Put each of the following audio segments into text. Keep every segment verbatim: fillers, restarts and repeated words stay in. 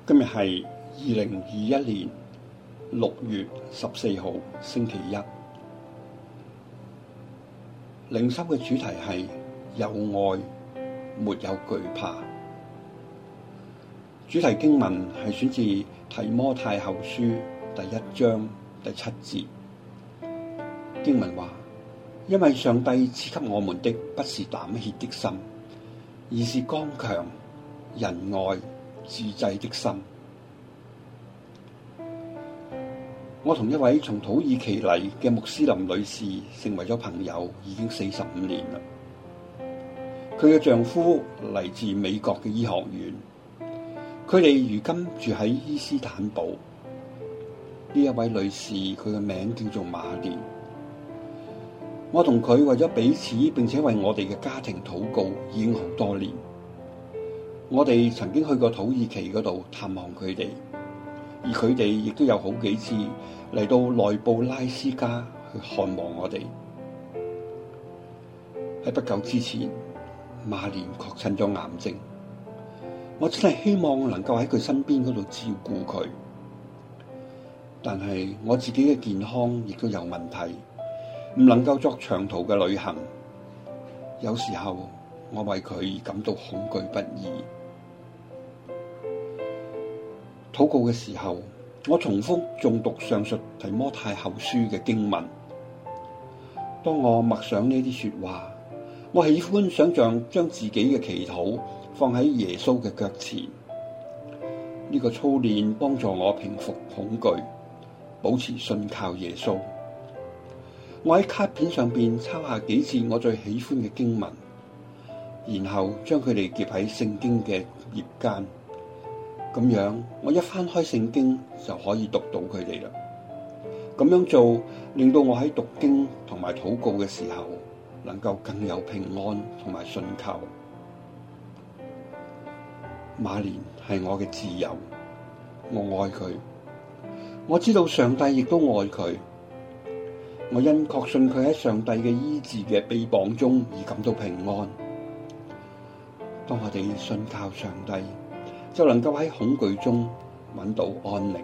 今日係二零二一年六月十四號星期一，靈修嘅主題係有愛，沒有懼怕。主題經文係選自提摩太後書第一章第七節。經文話：因為上帝賜給我們的不是膽怯的心，而是剛強、仁愛、自制的心。我同一位從土耳其嚟嘅穆斯林女士成為咗朋友，已經四十五年啦。佢嘅丈夫嚟自美國嘅醫學院，佢哋如今住喺伊斯坦堡。呢一位女士，佢嘅名叫做馬蓮。我同佢為咗彼此，並且為我哋嘅家庭禱告，已經好多年。我哋曾經去過土耳其嗰度探望佢哋，而佢哋亦都有好幾次嚟到內布拉斯加去看望我哋。喺不久之前，馬蓮確診咗癌症，我真係希望能夠喺佢身邊嗰度照顧佢，但係我自己嘅健康亦都有問題，唔能夠作長途嘅旅行。有時候我為佢而感到恐懼不已。禱告嘅時候，我重複誦讀上述提摩太後書嘅經文。當我默想呢啲說話，我喜歡想象將自己嘅祈禱放喺耶穌嘅腳前。呢個操練幫助我平復恐懼，保持信靠耶穌。我喺卡片上邊抄下幾次我最喜歡嘅經文，然後將佢哋夾喺聖經嘅頁間。咁樣，我一翻開聖經就可以讀到佢哋啦。咁樣做，令到我喺讀經同埋禱告嘅時候，能夠更有平安同埋信靠。馬蓮係我嘅摯友，我愛佢。我知道上帝亦都愛佢。我因確信佢喺上帝嘅醫治嘅臂膀中而感到平安。當我哋信靠上帝，就能夠喺恐懼中揾到安寧。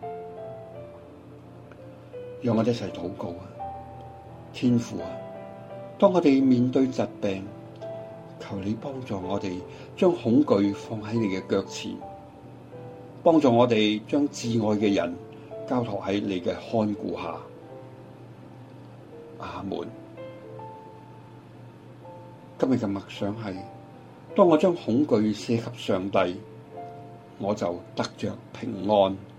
讓我哋一齊禱告啊！天父啊，當我哋面對疾病，求你幫助我哋將恐懼放喺你嘅腳前，幫助我哋將至愛嘅人交託喺你嘅看顧下。阿門。今日嘅默想係：當我將恐懼卸給上帝，我就得着平安。